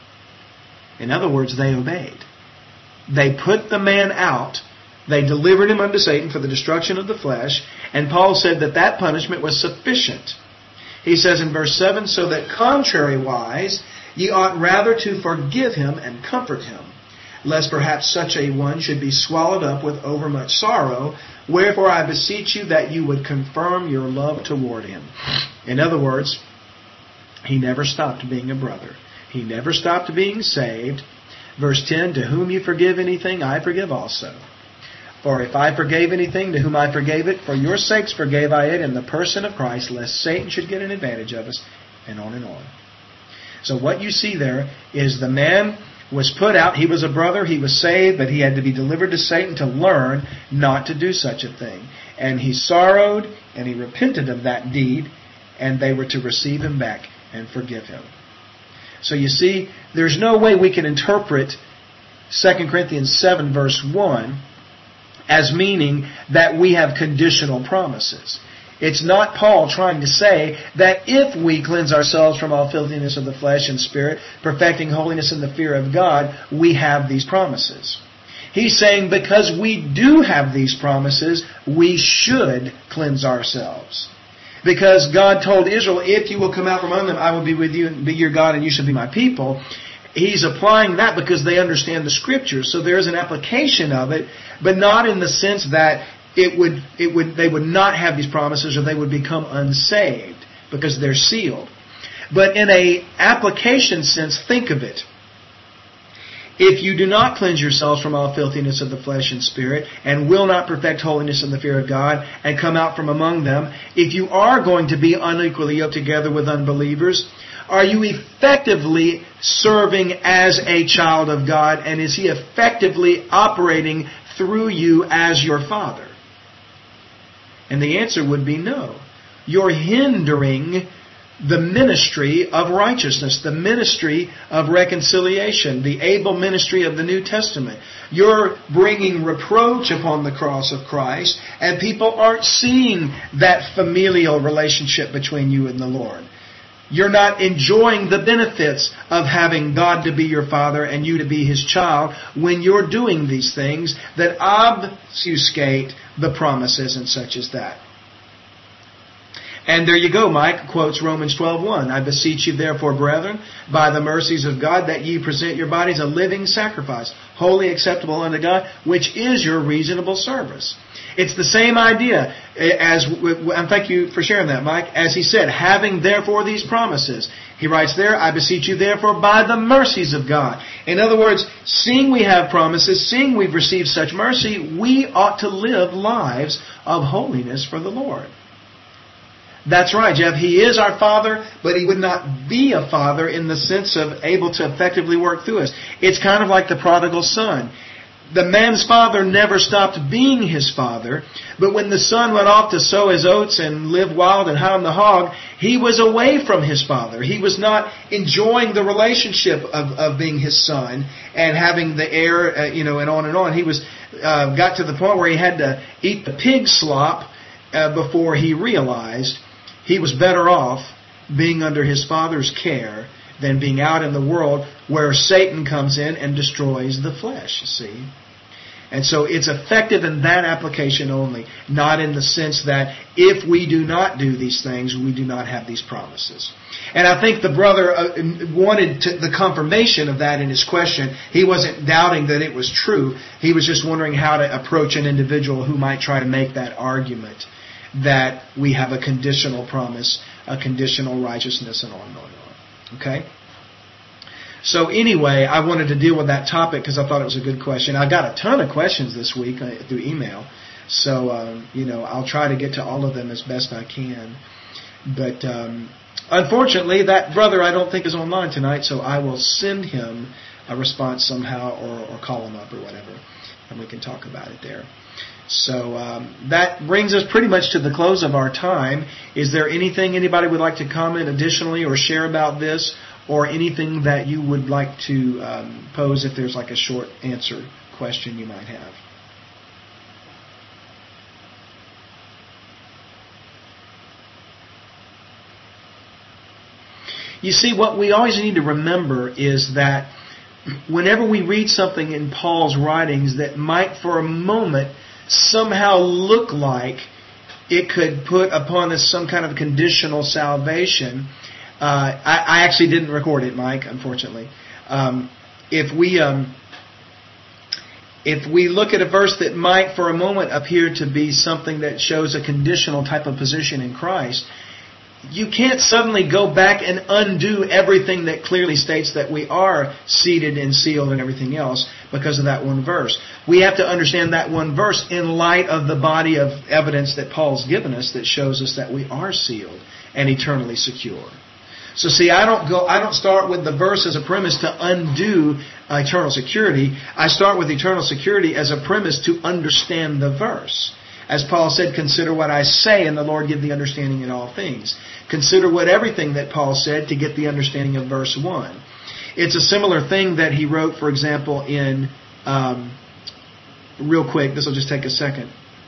In other words, they obeyed. They put the man out. They delivered him unto Satan for the destruction of the flesh. And Paul said that that punishment was sufficient. He says in verse 7, so that contrariwise, ye ought rather to forgive him and comfort him, lest perhaps such a one should be swallowed up with overmuch sorrow. Wherefore I beseech you that you would confirm your love toward him. In other words, he never stopped being a brother. He never stopped being saved. Verse 10, to whom you forgive anything, I forgive also. For if I forgave anything, to whom I forgave it, for your sakes forgave I it in the person of Christ, lest Satan should get an advantage of us, and on and on. So what you see there is the man was put out. He was a brother. He was saved, but he had to be delivered to Satan to learn not to do such a thing. And he sorrowed, and he repented of that deed, and they were to receive him back and forgive him. So you see, there's no way we can interpret 2 Corinthians 7 verse 1 as meaning that we have conditional promises. It's not Paul trying to say that if we cleanse ourselves from all filthiness of the flesh and spirit, perfecting holiness in the fear of God, we have these promises. He's saying because we do have these promises, we should cleanse ourselves. Because God told Israel, if you will come out from among them, I will be with you and be your God and you shall be my people. He's applying that because they understand the Scriptures. So there is an application of it, but not in the sense that they would not have these promises or they would become unsaved because they're sealed. But in an application sense, think of it. If you do not cleanse yourselves from all filthiness of the flesh and spirit, and will not perfect holiness in the fear of God, and come out from among them, if you are going to be unequally yoked together with unbelievers, are you effectively serving as a child of God, and is He effectively operating through you as your Father? And the answer would be no. You're hindering the ministry of righteousness, the ministry of reconciliation, the able ministry of the New Testament. You're bringing reproach upon the cross of Christ, and people aren't seeing that familial relationship between you and the Lord. You're not enjoying the benefits of having God to be your Father and you to be His child when you're doing these things that obfuscate the promises and such as that. And there you go, Mike quotes Romans 12:1. I beseech you therefore, brethren, by the mercies of God, that ye present your bodies a living sacrifice, wholly acceptable unto God, which is your reasonable service. It's the same idea as, and thank you for sharing that, Mike, as he said, having therefore these promises. He writes there, I beseech you therefore by the mercies of God. In other words, seeing we have promises, seeing we've received such mercy, we ought to live lives of holiness for the Lord. That's right, Jeff. He is our Father, but He would not be a Father in the sense of able to effectively work through us. It's kind of like the prodigal son. The man's father never stopped being his father, but when the son went off to sow his oats and live wild and hound the hog, he was away from his father. He was not enjoying the relationship of being his son and having the heir, and on and on. He was got to the point where he had to eat the pig slop before he realized he was better off being under his father's care than being out in the world where Satan comes in and destroys the flesh, you see. And so it's effective in that application only, not in the sense that if we do not do these things, we do not have these promises. And I think the brother wanted the confirmation of that in his question. He wasn't doubting that it was true. He was just wondering how to approach an individual who might try to make that argument that we have a conditional promise, a conditional righteousness, and on and on and on. Okay? So anyway, I wanted to deal with that topic because I thought it was a good question. I got a ton of questions this week through email. So, I'll try to get to all of them as best I can. But unfortunately, that brother I don't think is online tonight, so I will send him a response somehow or call him up or whatever, and we can talk about it there. So that brings us pretty much to the close of our time. Is there anything anybody would like to comment additionally or share about this, or anything that you would like to pose if there's like a short answer question you might have? You see, what we always need to remember is that whenever we read something in Paul's writings that might for a moment somehow look like it could put upon us some kind of conditional salvation, I actually didn't record it, Mike, unfortunately. If we look at a verse that might for a moment appear to be something that shows a conditional type of position in Christ, you can't suddenly go back and undo everything that clearly states that we are seated and sealed and everything else because of that one verse. We have to understand that one verse in light of the body of evidence that Paul's given us that shows us that we are sealed and eternally secure. So see, I don't start with the verse as a premise to undo eternal security. I start with eternal security as a premise to understand the verse. As Paul said, consider what I say, and the Lord give the understanding in all things. Consider what everything that Paul said to get the understanding of verse 1. It's a similar thing that he wrote, for example, in, real quick, this will just take a second.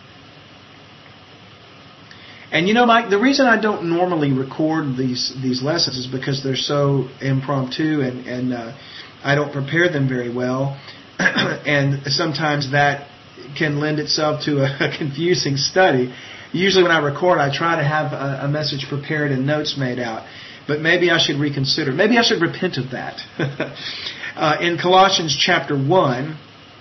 And Mike, the reason I don't normally record these lessons is because they're so impromptu and I don't prepare them very well. And sometimes that can lend itself to a confusing study. Usually when I record, I try to have a message prepared and notes made out. But maybe I should reconsider. Maybe I should repent of that. In Colossians chapter 1,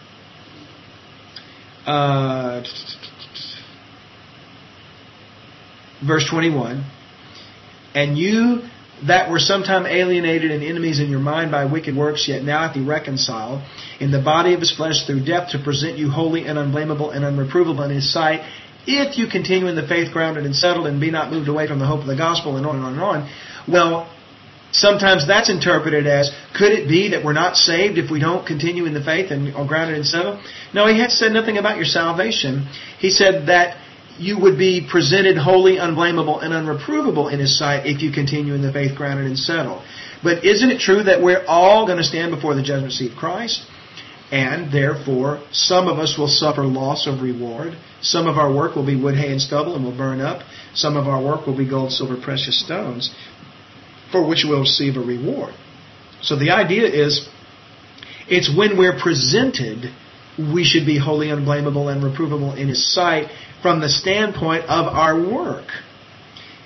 verse 21, and you that were sometime alienated and enemies in your mind by wicked works, yet now hath he reconciled in the body of his flesh through death to present you holy and unblameable and unreprovable in his sight, if you continue in the faith grounded and settled and be not moved away from the hope of the gospel, and on and on and on. Well, sometimes that's interpreted as, could it be that we're not saved if we don't continue in the faith and are grounded and settled? No, he had said nothing about your salvation. He said that you would be presented holy, unblameable, and unreprovable in his sight if you continue in the faith grounded and settled. But isn't it true that we're all going to stand before the judgment seat of Christ? And therefore, some of us will suffer loss of reward. Some of our work will be wood, hay, and stubble and will burn up. Some of our work will be gold, silver, precious stones, for which we'll receive a reward. So the idea is, it's when we're presented, we should be holy, unblameable, and reprovable in his sight from the standpoint of our work.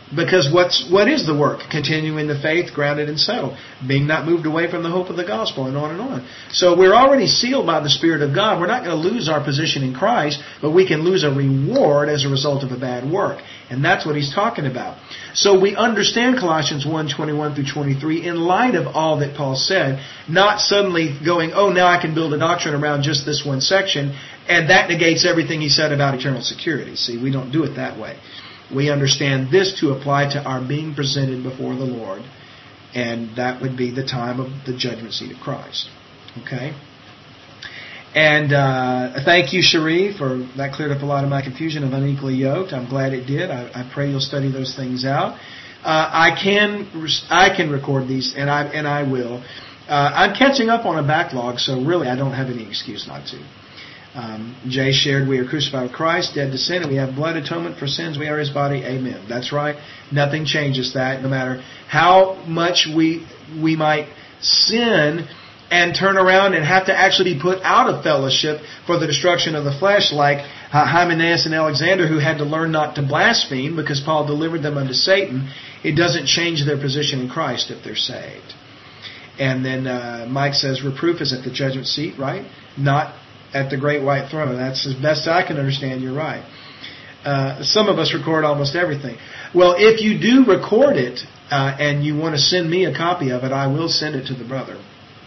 Because what is the work? Continuing the faith, grounded and settled. Being not moved away from the hope of the gospel, and on and on. So we're already sealed by the Spirit of God. We're not going to lose our position in Christ, but we can lose a reward as a result of a bad work. And that's what he's talking about. So we understand Colossians 1:21 through 23 in light of all that Paul said, not suddenly going, oh, now I can build a doctrine around just this one section, and that negates everything he said about eternal security. See, we don't do it that way. We understand this to apply to our being presented before the Lord, and that would be the time of the judgment seat of Christ. Okay? And thank you, Cherie, for that cleared up a lot of my confusion of unequally yoked. I'm glad it did. I pray you'll study those things out. I can record these, and I will. I'm catching up on a backlog, so really I don't have any excuse not to. Jay shared, we are crucified with Christ, dead to sin, and we have blood atonement for sins. We are His body. Amen. That's right. Nothing changes that. No matter how much we might sin and turn around and have to actually be put out of fellowship for the destruction of the flesh, like Hymenaeus and Alexander, who had to learn not to blaspheme because Paul delivered them unto Satan. It doesn't change their position in Christ if they're saved. And then Mike says, reproof is at the judgment seat, right? Not at the great white throne. That's as best I can understand. You're right. Some of us record almost everything. Well, if you do record it and you want to send me a copy of it, I will send it to the brother.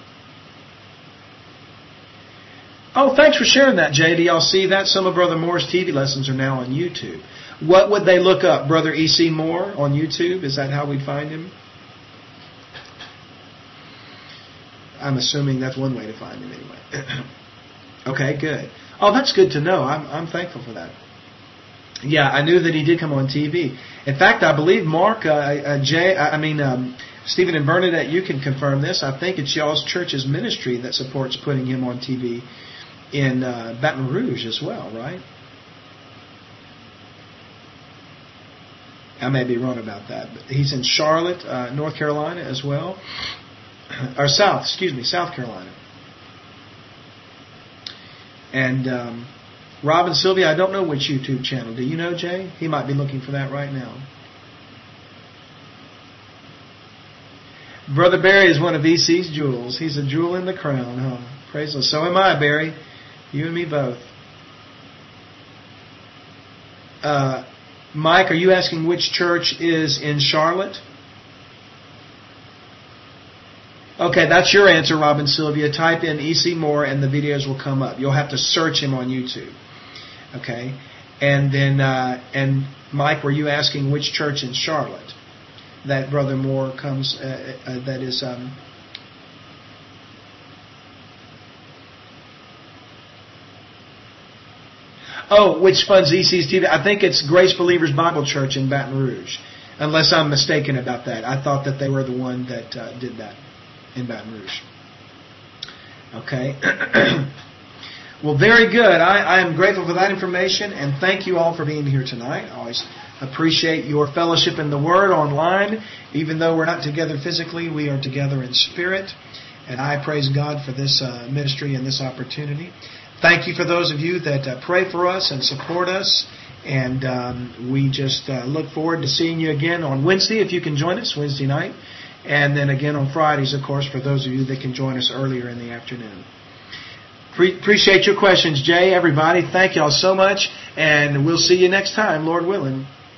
Oh, thanks for sharing that, JD. I'll see that. Some of Brother Moore's TV lessons are now on YouTube. What would they look up? Brother E.C. Moore on YouTube? Is that how we'd find him? I'm assuming that's one way to find him anyway. Okay, good. Oh, that's good to know. I'm thankful for that. Yeah, I knew that he did come on TV. In fact, I believe Mark, Stephen and Bernadette, you can confirm this. I think it's y'all's church's ministry that supports putting him on TV in Baton Rouge as well, right? I may be wrong about that, but he's in Charlotte, North Carolina as well. Or South Carolina. And Rob and Sylvia, I don't know which YouTube channel. Do you know, Jay? He might be looking for that right now. Brother Barry is one of EC's jewels. He's a jewel in the crown, huh? Praise the Lord. So am I, Barry. You and me both. Mike, are you asking which church is in Charlotte? Okay, that's your answer, Robin Sylvia. Type in E.C. Moore and the videos will come up. You'll have to search him on YouTube. Okay? And then, and Mike, were you asking which church in Charlotte that Brother Moore comes, that is, which funds E.C.'s TV? I think it's Grace Believers Bible Church in Baton Rouge, unless I'm mistaken about that. I thought that they were the one that did that. In Baton Rouge. Okay. Well, very good. I am grateful for that information, and thank you all for being here tonight. I always appreciate your fellowship in the Word online. Even though we're not together physically, we are together in spirit, and I praise God for this ministry and this opportunity. Thank you for those of you that pray for us and support us, and we just look forward to seeing you again on Wednesday, if you can join us, Wednesday night. And then again on Fridays, of course, for those of you that can join us earlier in the afternoon. Appreciate your questions, Jay, everybody. Thank you all so much. And we'll see you next time, Lord willing.